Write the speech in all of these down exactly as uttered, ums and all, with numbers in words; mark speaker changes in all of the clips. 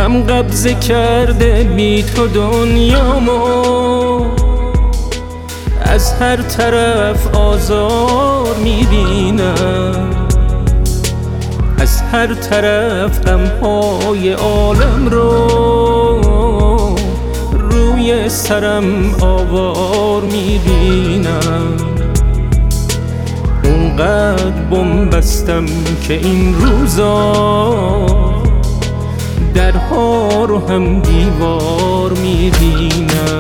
Speaker 1: غم قبضه کرده بی تو دنیامو، از هر طرف آزار میبینم، از هر طرف غمهای عالم رو روی سرم آوار میبینم. اونقدر بم بستم که این روزا درها رو هم دیوار میبینم.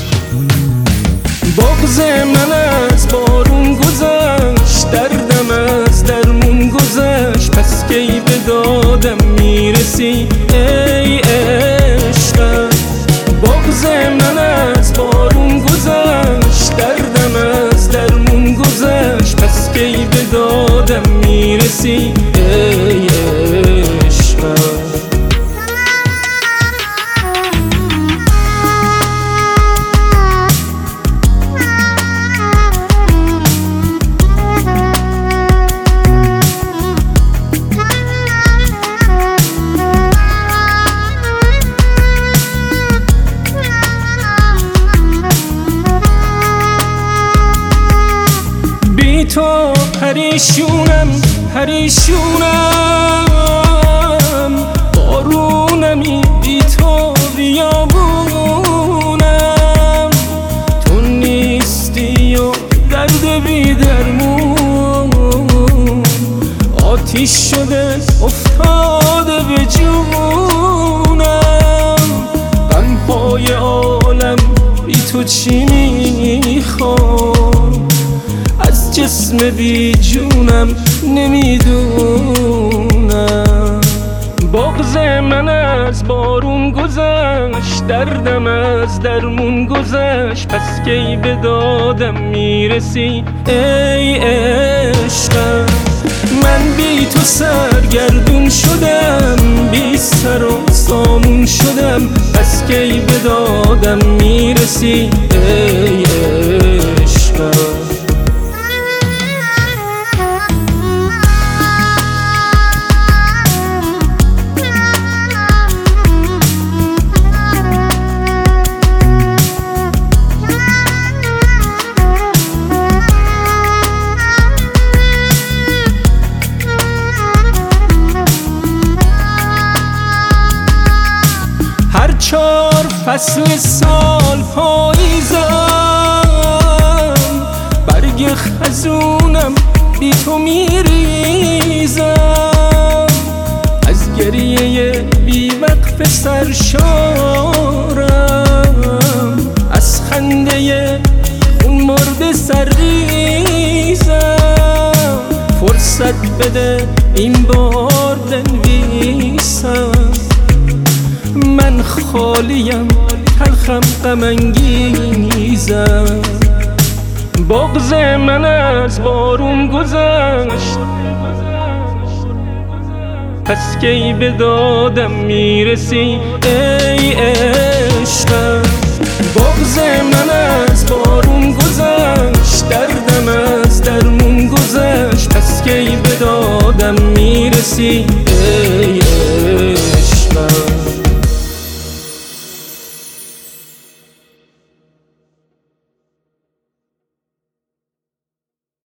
Speaker 1: بغض من از بارون گذشت، دردم از درمون گذشت، پس کی به دادم میرسی ای عشقم. بغض من از بارون گذشت، دردم از درمون گذشت، پس کی به دادم میرسی ای عشقم. بی تو پریشونم پریشونم، بارونمی بی تو بیابونم. تو نیستی و درد بی درمون، آتیش شده افتاده به جونم. غمهای عالم بی تو چی میخوام، از جسم بی جونم نمیدونم. بغض من از بارون گذشت، دردم از درمون گذشت، پس کی به دادم میرسی ای عشقم. من بی تو سرگردون شدم، بی سر و سامون شدم، پس کی به دادم میرسی ای عشقم. چار فصل سال پاییزم، برگ خزونم بی تو میریزم. از گریه بی وقف سرشارم، از خنده خون مرده سرریزم. فرصت بده این بار بنویسم، من خالیم تلخم غم انگیزم. بغض من از بارون گذشت، پس کی به دادم میرسی ای عشقم. بغض من از بارون گذشت، دردم از درمون گذشت، پس کی به دادم میرسی